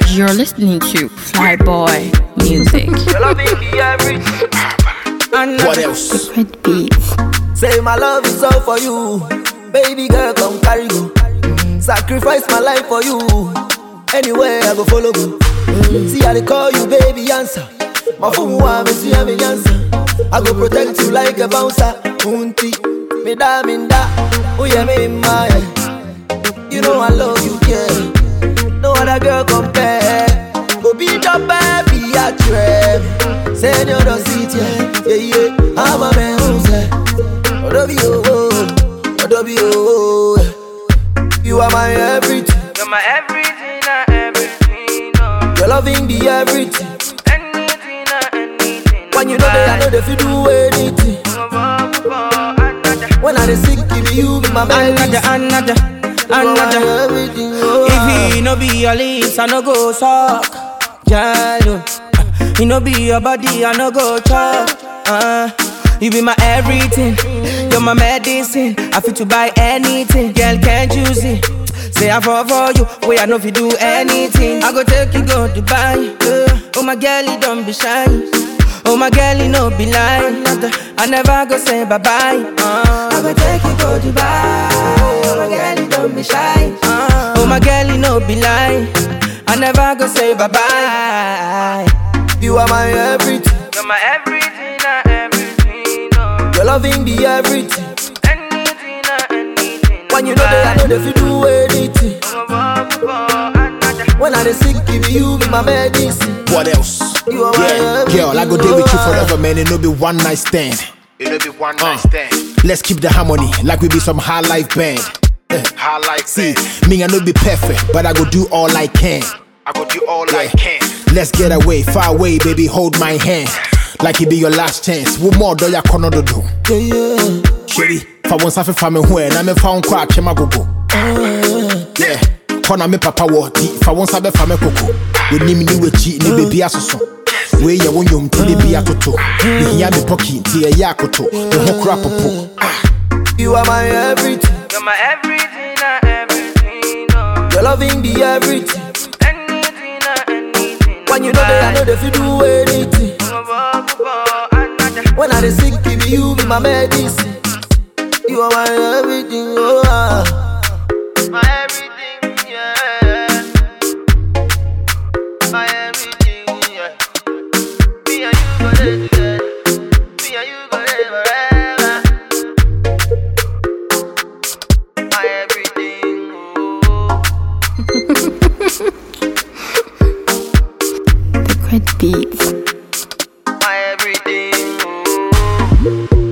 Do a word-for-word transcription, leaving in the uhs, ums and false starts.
You're listening to Flyboy Music. What else? Liquid Beats. Say my love is all for you. Baby girl, come carry go. Sacrifice my life for you. Anywhere I go follow go. See how they call you, baby, answer. My phone want me see me answer. I go protect you like a bouncer. Unti, me da minda. Oh yeah, me my. You know I love you, yeah. No other girl compare. Go beat up, baby, I trap. Say you don't see it, yeah, yeah, yeah. I'm a man who say, oh, don't be oh, oh, don't be oh, oh. You are my everything. You're my everything, uh, everything. Oh. Your loving the everything. Anything, uh, anything. When you know that I know if you do anything. When I dey sick, give you be my Another, another, another. Everything, oh. If he no be your lips, I no go suck. Yeah, no. He no be your body, I no go chop. Uh, you be my everything. You're my medicine. I fit to buy anything. Girl, can't you see? Say I fall for you. Way I know if you do anything. I go take you go Dubai. Uh, oh my girl, you don't be shy. Oh my girl, you know be lying. I never go say bye bye. Uh, I go take you go Dubai. Oh my girl, you don't be shy. Uh, oh my girl, you know be lying. I never go say bye bye. You are my everything. You're my everything, uh, everything. Oh. Your loving the everything. Anything, uh, anything. When you know that I know if you do anything. When I dey sick, give you be my medicine. What else? You are Yeah, my everything. girl, I go there with you forever, man. It no be one night stand. It no be one Uh, night stand. Let's keep the harmony like we be some high life band. High like See, that. me I no be perfect, but I go do all I can. I go do all I can. Let's get away, far away, baby, hold my hand. Like it be your last chance. Wo more do ya kono do do. Yeah, yeah. Shiri, fa won safe fa me ho e na me fa won kwa chema gogo. Yeah, kona me papa wo di, fa won sabe fa me koko. We ni mi ni wechi ni baby asoso. We ye won yom ti baby atoto. Ni hia me poki ti e ya akoto. Me ho kra popo. You are my everything. You're my everything, uh, everything. Oh. Your loving the everything. Anything, uh, anything. When you know that I know if you do anything. When I dey sick, give you be my medicine. You are my everything, oh. Ah. My everything, yeah. My everything, yeah. Me and you go there together. Me and you go there forever. My everything, oh. Liquid Beats. My everything, oh.